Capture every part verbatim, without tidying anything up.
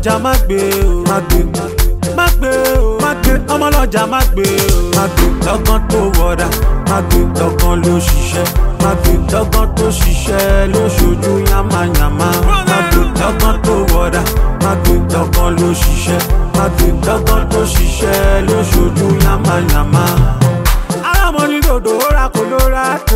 ọmọlọ́jà má gbé o má gbé má gbé o má gbé ọmọlọ́jà má gbé o má gbé lọ́gán tó wọ̀dà má gbé lọ́gán ló ṣiṣẹ́ má gbé lọ́gán tó ṣiṣẹ́ ló ṣojú yàmàyàmà má gbé lọ́gán tó wọ̀dà má gbé lọ́gán ló ṣiṣẹ́ má gbé lọ́gán tó ṣiṣẹ́ ló ṣojú yàmàyàmà. alámọ̀ ní dòdò ó ra kò ló ra tó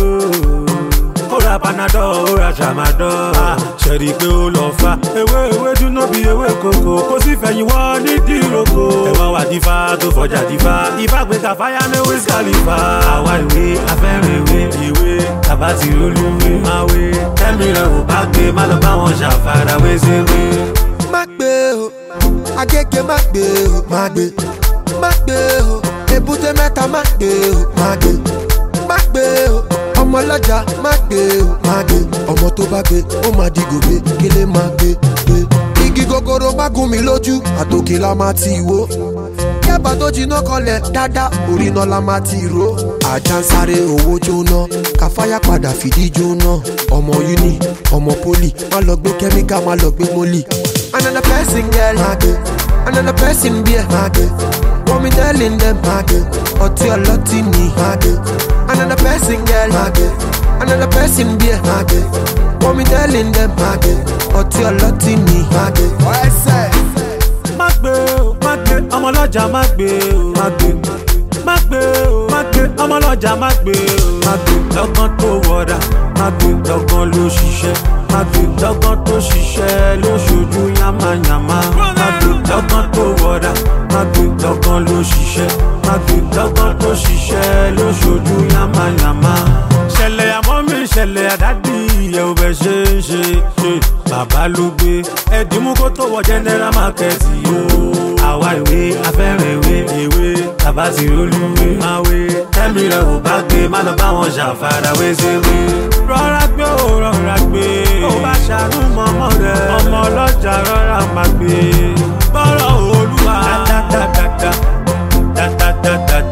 ora panadol ora tramadol ṣẹ̀rí pé ó lọ fa ewé ewé dúná bí ewé kòkó kó sì fẹ̀yìn wọ́n ní dìrókò ẹ̀wọ̀n wà dífá tó fọjà dífá ifá gbé kàfáyà ní Wiz Khalifa àwa ìwé afẹ́rẹ́ ìwé ìwé tàbá ti olúwe máa wé tẹ́mi rẹ̀ ò bá gbé má lọ bá wọn ṣàfàrà wé séwé. má gbé o Agége má gbé o má gbé má gbé o Èbúté Mẹ́ta má gbé o má gbé má gbé o ọmọlọ́jà má gbé o má gbé ọmọ tó bá gbé ó má di gòbé kílé má gbé gbé. igi gogoro bá gún mi lójú àtòkè la má ti wó kẹ́bà tó jiná kọlẹ̀ dáadáa orí náà la má ti ró. ajá ń sáré owó jóná káfáyà padà fìdí jóná ọmọ uni ọmọ poli má lọ gbé kẹ́míkà má lọ gbé mólì. another person girl má gbé another person beer má gbé wọ́n mi telling them má gbé ọtí ọlọ́tí ni má gbé. another person girl magge another person beer magge wọ́n mi telling them magge ọtí ọlọ́tí ni magge. ọ̀ẹ́sẹ̀. má gbé o má gbé ọmọlọ́jà má gbé o má gbé má gbé o má gbé ọmọlọ́jà má gbé o má gbé lọ́gán tó wọ̀dà má gbé lọ́gán ló ṣiṣẹ́ má gbé lọ́gán tó ṣiṣẹ́ ló ṣojú yàmàyàmà má gbé lọ́gán tó wọ̀dà má gbé lọ́gán ló ṣiṣẹ́ má gbé lọ́gán tó ṣiṣẹ́ ló ṣojú yàmàyàmà. ṣẹlẹ̀ àmọ́ mi ṣẹlẹ̀ àdádì ìyẹ̀ ò bẹ̀ ṣe é ṣe ṣe bàbá ló gbé ẹ̀dínmú kó tó wọ general market o. àwa ìwé afẹ́rẹ́ ìwé ìwé tàbá ti olúwe máa wé tẹ́mi rẹ̀ ò bá gbé má lọ bá wọn ṣàfàrà wé séwé. rọra gbé o rọra gbé ó bá ṣàánú mọ́mọ́ rẹ̀ ọmọ ọlọ́jà rọra máa gbé bọ́rọ̀ olúwa dáadáa dáadáa dáadáa dáadáa.